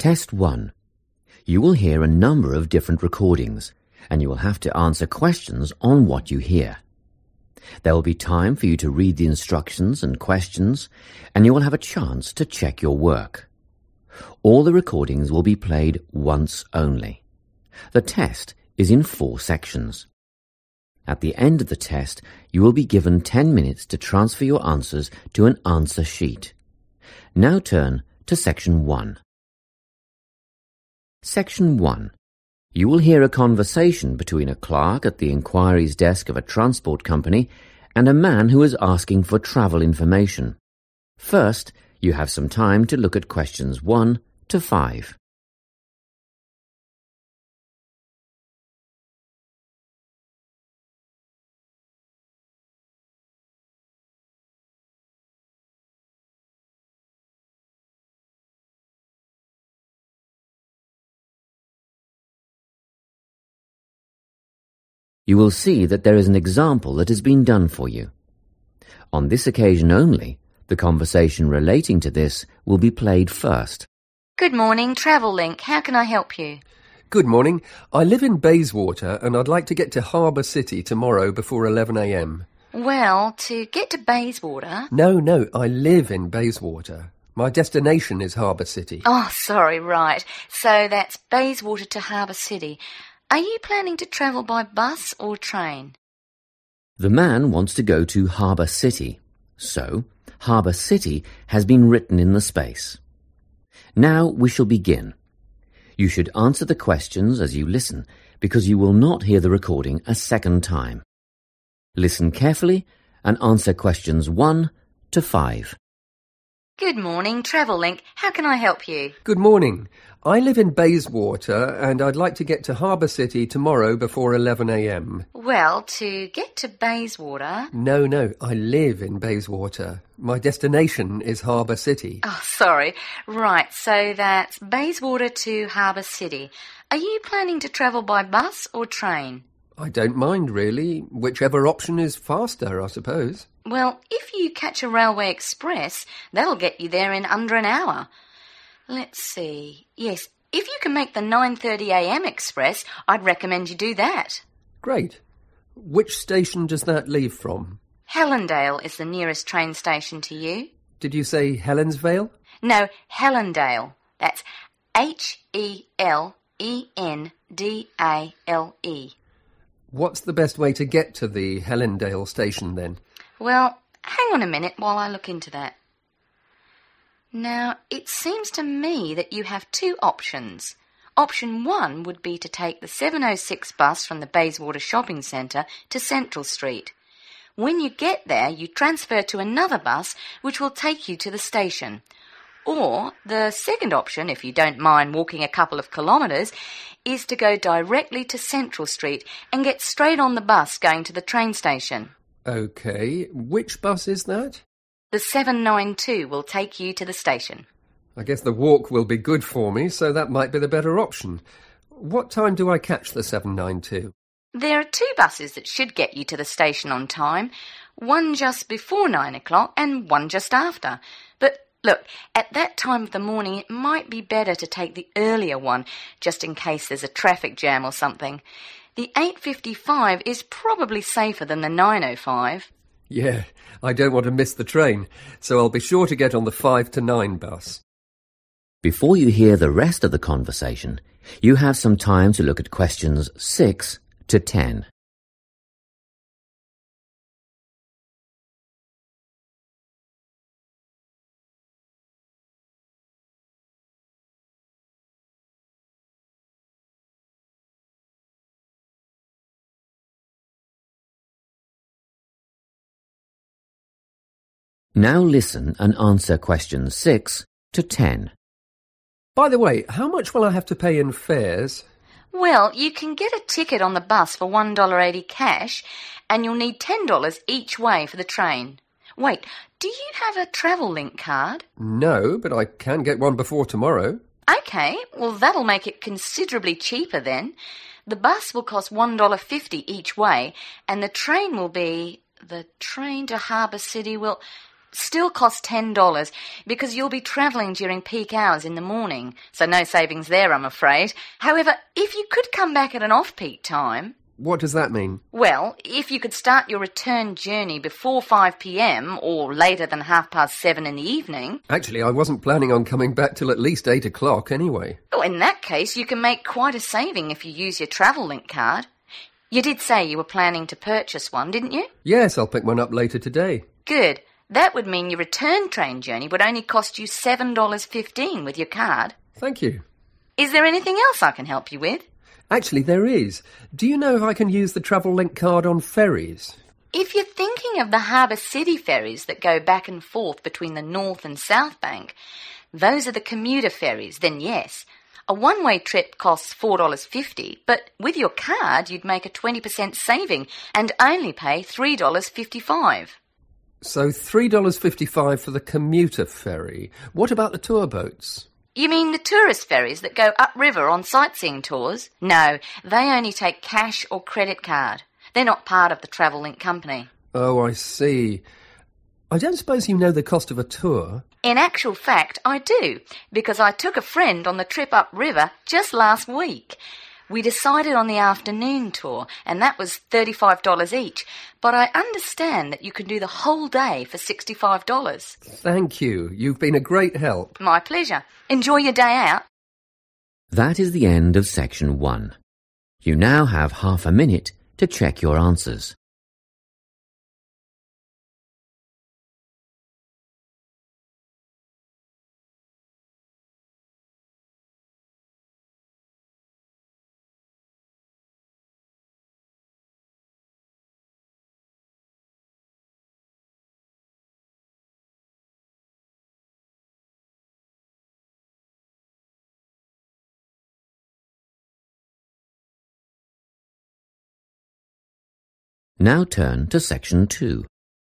Test 1. You will hear a number of different recordings, and you will have to answer questions on what you hear. There will be time for you to read the instructions and questions, and you will have a chance to check your work. All the recordings will be played once only. The test is in 4 sections. At the end of the test, you will be given 10 minutes to transfer your answers to an answer sheet. Now turn to Section 1. Section 1. You will hear a conversation between a clerk at the inquiries desk of a transport company and a man who is asking for travel information. First, you have some time to look at questions 1 to 5. You will see that there is an example that has been done for you. On this occasion only, the conversation relating to this will be played first. Good morning, Travellink. How can I help you? Good morning. I live in Bayswater and I'd like to get to Harbour City tomorrow before 11 a.m. Well, to get to Bayswater... No, I live in Bayswater. My destination is Harbour City. Oh, sorry, right. So that's Bayswater to Harbour City. Are you planning to travel by bus or train? The man wants to go to Harbour City, so Harbour City has been written in the space. Now we shall begin. You should answer the questions as you listen, because you will not hear the recording a second time. Listen carefully and answer questions 1 to 5. Good morning, Travellink. How can I help you? Good morning. I live in Bayswater and I'd like to get to Harbour City tomorrow before 11 a.m. Well, to get to Bayswater... No, I live in Bayswater. My destination is Harbour City. Oh, sorry. Right, so that's Bayswater to Harbour City. Are you planning to travel by bus or train? I don't mind, really. Whichever option is faster, I suppose. Well, if you catch a railway express, that'll get you there in under an hour. Let's see. Yes, if you can make the 9:30 a.m. express, I'd recommend you do that. Great. Which station does that leave from? Helendale is the nearest train station to you. Did you say Helensvale? No, Helendale. That's Helendale. What's the best way to get to the Helendale station then? Well, hang on a minute while I look into that. Now, it seems to me that you have 2 options. Option 1 would be to take the 7:06 bus from the Bayswater Shopping Centre to Central Street. When you get there, you transfer to another bus which will take you to the station. Or the second option, if you don't mind walking a couple of kilometres, is to go directly to Central Street and get straight on the bus going to the train station. OK. Which bus is that? The 792 will take you to the station. I guess the walk will be good for me, so that might be the better option. What time do I catch the 792? There are 2 buses that should get you to the station on time, one just before 9 o'clock and one just after. But look, at that time of the morning it might be better to take the earlier one, just in case there's a traffic jam or something. The 8:55 is probably safer than the 9:05. Yeah, I don't want to miss the train, so I'll be sure to get on the 5 to 9 bus. Before you hear the rest of the conversation, you have some time to look at questions 6 to 10. Now listen and answer questions 6 to 10. By the way, how much will I have to pay in fares? Well, you can get a ticket on the bus for $1.80 cash, and you'll need $10 each way for the train. Wait, do you have a Travellink card? No, but I can get one before tomorrow. OK, well that'll make it considerably cheaper then. The bus will cost $1.50 each way, and the train will be... The train to Harbour City will... still cost $10 because you'll be travelling during peak hours in the morning, so no savings there, I'm afraid. However, if you could come back at an off-peak time... What does that mean? Well, if you could start your return journey before 5 p.m. or later than 7:30 in the evening... Actually, I wasn't planning on coming back till at least 8 o'clock anyway. Oh, in that case, you can make quite a saving if you use your Travellink card. You did say you were planning to purchase one, didn't you? Yes, I'll pick one up later today. Good. That would mean your return train journey would only cost you $7.15 with your card. Thank you. Is there anything else I can help you with? Actually, there is. Do you know if I can use the Travellink card on ferries? If you're thinking of the Harbour City ferries that go back and forth between the North and South Bank, those are the commuter ferries, then yes. A one-way trip costs $4.50, but with your card you'd make a 20% saving and only pay $3.55. So $3.55 for the commuter ferry. What about the tour boats? You mean the tourist ferries that go upriver on sightseeing tours? No, they only take cash or credit card. They're not part of the Travellink company. Oh, I see. I don't suppose you know the cost of a tour? In actual fact, I do, because I took a friend on the trip upriver just last week. We decided on the afternoon tour, and that was $35 each, but I understand that you can do the whole day for $65. Thank you. You've been a great help. My pleasure. Enjoy your day out. That is the end of section 1. You now have half a minute to check your answers. Now turn to section 2.